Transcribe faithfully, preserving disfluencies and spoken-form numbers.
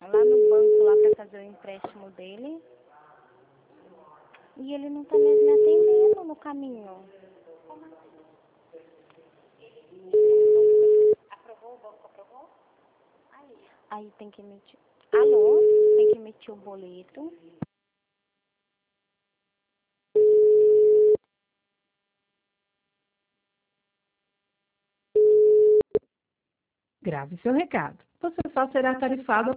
lá no banco lá para fazer o empréstimo dele. E ele não tá mesmo me atendendo no caminho. Aprovou, o banco aprovou? Aí. Aí tem que emitir. Alô? Tem que emitir o boleto. Grave seu recado. Você só será tarifado